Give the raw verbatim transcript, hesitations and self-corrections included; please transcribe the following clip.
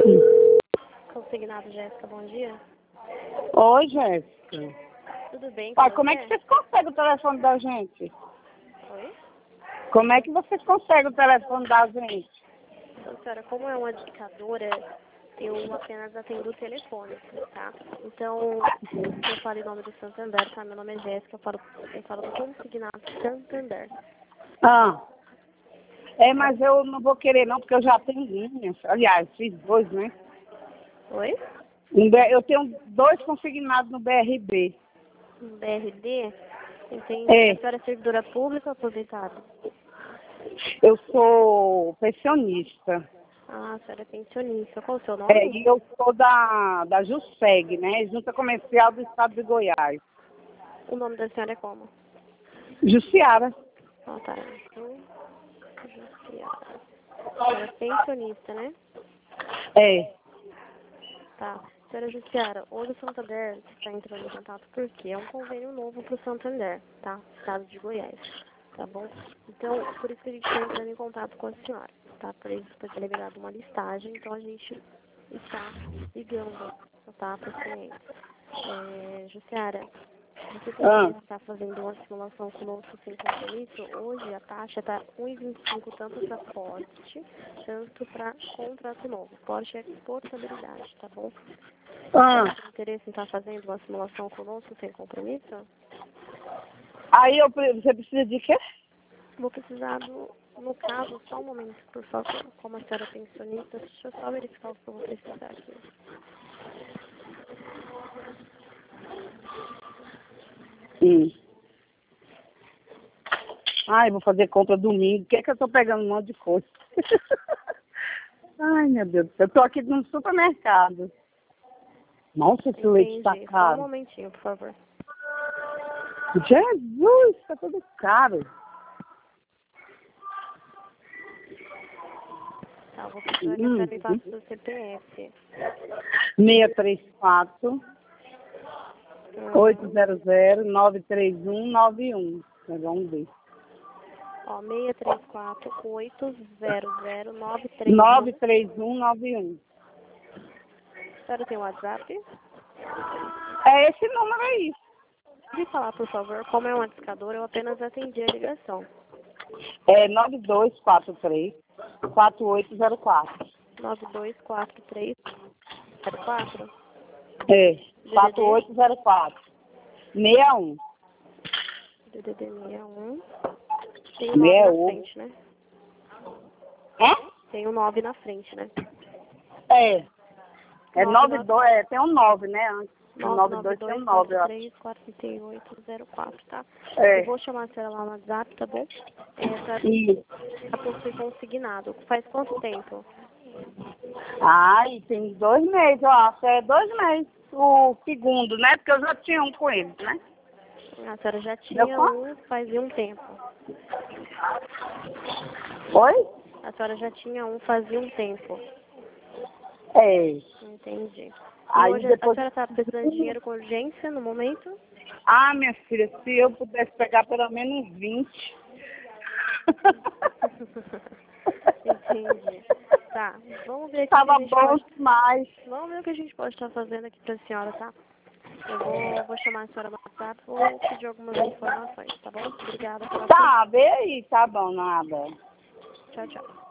Consignado, Jéssica, bom dia. Oi, Jéssica. Tudo bem com Pai, você? como é que vocês conseguem o telefone da gente? Oi? Como é que vocês conseguem o telefone da gente? Então, senhora, como é uma indicadora, eu apenas atendo o telefone, tá? Então, eu falo em nome do Santander, tá? Meu nome é Jéssica, eu falo, eu falo do Consignado Santander. Ah, é, mas eu não vou querer não, porque eu já tenho linhas. Aliás, fiz dois, né? Oi? Um B- Eu tenho dois consignados no B R B. Um B R D? Entendi. É, A senhora é servidora pública ou aposentada? eu sou pensionista. Ah, a senhora é pensionista. Qual o seu É, nome? e eu sou da, da JUSEG, né? Junta Comercial do Estado de Goiás. O nome da senhora é como? Jussiara. Ah, tá. Hum, Jussiara. A senhora é pensionista, né? É. Tá. Senhora Jussiara, hoje o Santander está entrando em contato porque é um convênio novo para o Santander, tá? Estado de Goiás, tá bom? Então, por isso que a gente está entrando em contato com a senhora, tá? Por isso foi liberado uma listagem, então a gente está ligando, tá? Para os clientes. É, Jussiara, você tem Ah. interesse em estar fazendo uma simulação conosco sem compromisso? Hoje a taxa está um e vinte e cinco tanto para porte, tanto para contrato novo. Porte é portabilidade, tá bom? Ah. Você tem interesse em estar fazendo uma simulação conosco sem compromisso? Aí eu, pre- você precisa de quê? Vou precisar do, no caso, só um momento, por favor. Como a senhora é pensionista, deixa eu só verificar o que eu vou precisar aqui. Hum. Ai, vou fazer compra domingo. O que é que eu tô pegando um monte de coisa? Ai, meu Deus do céu. Eu tô aqui no supermercado. Nossa, esse leite tá Entendi. Só um caro. momentinho, por favor. Jesus, tá tudo caro. Tá, eu vou precisar que a Hum. senhora me passe o C P F. seis três quatro, oito Uhum. zero zero, nove três um nove um. Vamos ver. Ó, seis três quatro, oito zero zero, nove três nove um. três um nove um. A senhora tem WhatsApp? É esse número aí. Pode falar, por favor, como é uma discadora, eu apenas atendi a ligação. É nove dois quatro três, quatro oito zero quatro. nove dois quatro três zero quatro. É, D D quatro D? oito zero quatro. seis um. D D D sessenta e um. Tem o nove na sessenta e um. frente, né? É? Tem o nove na frente, né? É. É nove nove nove dois, é, tem um nove, né? Antes. O nove nove nove dois tem um dois nove, quatro eu acho. três quatro oito zero quatro, tá? Eu É. vou chamar a senhora lá no WhatsApp, tá bom? É, E, pra possuir consignado. Faz quanto tempo? ai, tem dois meses, eu acho. É dois meses. O segundo, né? Porque eu já tinha um com eles, né? A senhora já Deu tinha quanto? um fazia um tempo. Oi? A senhora já tinha um fazia um tempo. É. Entendi. E Aí hoje a depois. senhora está precisando de dinheiro com urgência no momento? Ah, minha filha, se eu pudesse pegar pelo menos vinte. Entendi. Tá, vamos ver aqui o que a Tava gente bom pode. demais. Vamos ver o que a gente pode estar fazendo aqui pra senhora, tá? Eu vou, vou chamar a senhora no WhatsApp, vou pedir algumas informações, tá bom? Obrigada pela atenção. Tá, vê aí, tá bom, nada. Tchau, tchau.